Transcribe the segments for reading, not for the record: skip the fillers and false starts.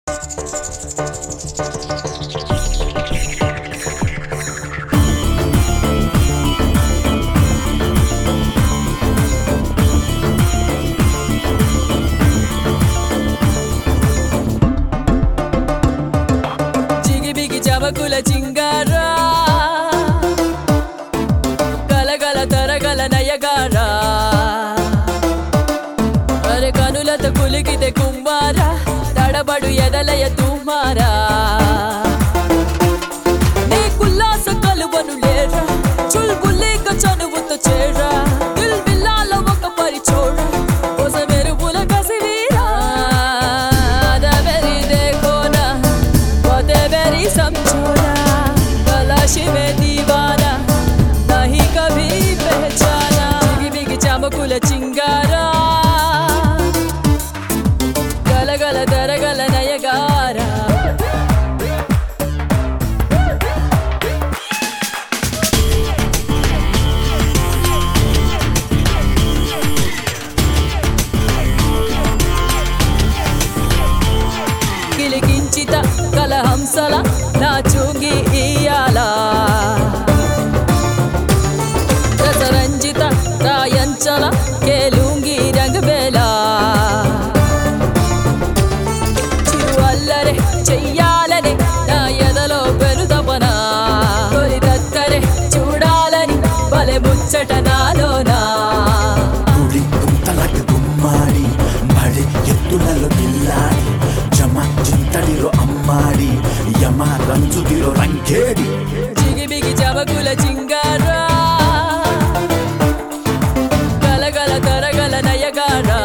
చవకుల చింగారా గలగల తరగల నయగారా అరే కనులతో కులికితే కుమ్మారా తడబడు ఎదలయ తుమ్మారా నీ కుల్లాస కలువను లేరా చుల్బుల్లేక చనువుతో చేరా దిల్ బిల్లాల ఒక పరిచోడా కోస మెరుపుల కసివీరా దబెరి దేఖోనా పోతే బెరి समझोना तलाश में दीवाना नहीं कभी पहचाना बिगी बिगी चमकुल चिंगारा गल गल दर गल नयगारा గిలిగించిత కలహంసల నాచూంగి ఇయాల రసరంజిత రాయంచల కేలుంగి రంగబేల చిరు అల్లరే చెయ్యాలని నా ఎదలో పెరుదపన తొలి దత్తరే చూడాలని బలె ముచ్చట నాలోనా గుడి గుంతలకు గుమ్మాడి బడి ఎత్తులలో గిల్లాడి జమ చింతడిలో అమ్మాడి యమ రంజుదిలో రంగేడి జిగిబిగి చవకుల చింగారా గలగల తరగల నయగారా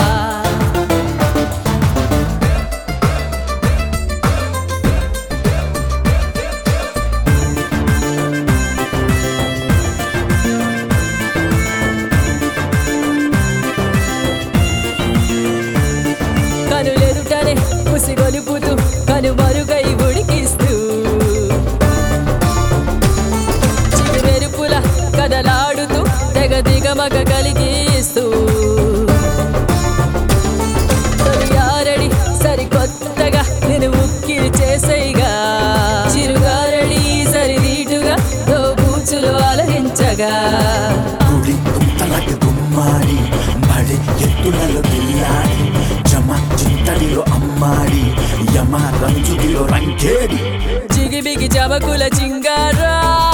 కనులెదుటనే ఉసిగొలుపుతూ కనుమరుగై ఉడికిస్తూ చిగురెరుపుల కదలాడుతూ తెగ దిగమగ కలిగిస్తూ తొలియారడి సరికొత్తగా నేను ఉక్కిరి చేసేగా చిరుగారడి సరిదీటుగా దోబూచులు అలరించగా గుడి గుంతలకు గుమ్మాడి బడి ఎత్తులలో గిల్లాడి జమ చింతడిలో అమ్మాడి యమ రంజుదిలో రంగేడి జిగిబిగి చవకుల చింగారా